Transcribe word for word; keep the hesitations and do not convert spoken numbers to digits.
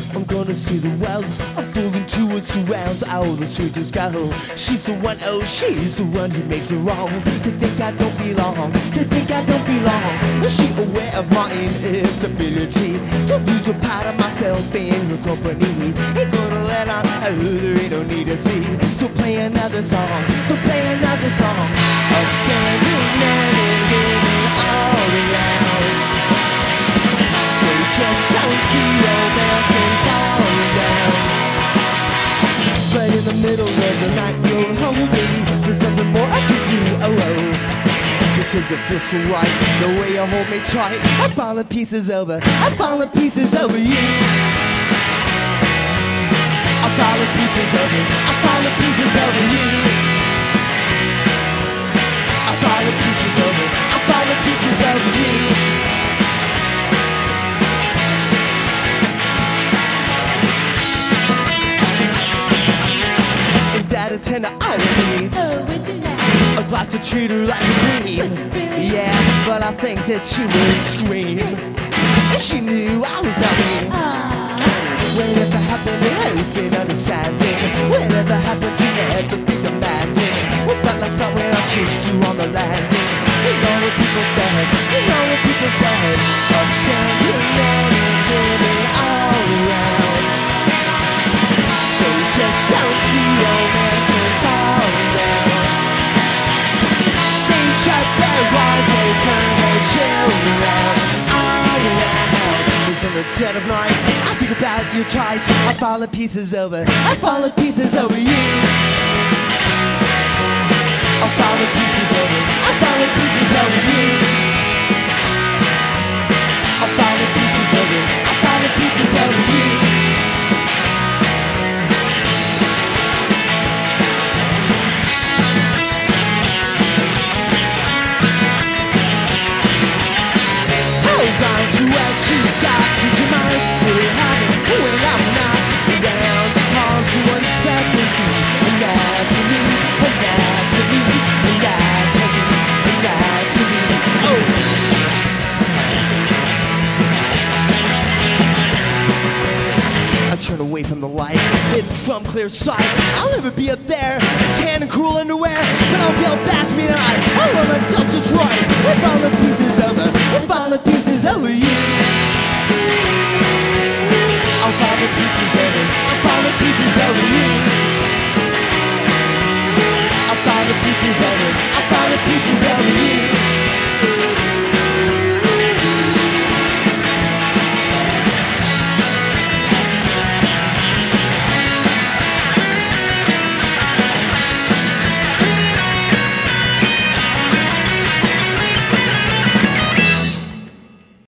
I'm gonna see the world. I'm falling to her surrounds. Oh, the sweetest girl. She's the one, oh, she's the one who makes it wrong. They think I don't belong. They think I don't belong. Is she aware of my instability? To lose a part of myself in her company. Ain't gonna let on, oh, there ain't no need to see. So play another song. So play another song. I'm standing and living all around. They just don't see romance and falling down. But in the middle of the night you're home, baby. There's nothing more I can do, oh, oh. Because it feels so right, the way you hold me tight. I'm falling pieces over, I'm falling pieces over you. I'm falling pieces over, I'm falling pieces over you. I'm falling pieces over, I'm falling pieces over you. Dad tender all her needs. Oh, would you like? I'd like to treat her like a queen. Would you really? Yeah, but I think that she would scream. She knew all about me. Aww. Whatever happened to hope and understanding? Whatever happened to never be demanding? Well, but last night when I kissed you on the landing, you know what people said, you know what people said. I'm standing there and living all around. They just don't see romance and falling down. They shut their eyes, they turn their children around. All around. It's in the dead of night. I think about your tights. I fall in pieces over. I fall in pieces over you. I fall in pieces over. I fall in pieces over you. I fall in pieces over. I fall in pieces over you. Down to what you got, cause you might still have it when I'm not around to cause you uncertainty. And that to me, and that to me, and that to me, and that to me. Oh! I turn away from the light, hidden from clear sight. I'll never be up there, tan and cruel underwear, but I'll yell back to me tonight. I love myself just right. If all the pieces over, if all the pieces over you. I'll fall the pieces over, I'll fall the pieces over you. I'll fall the pieces over, I'll fall the pieces over you.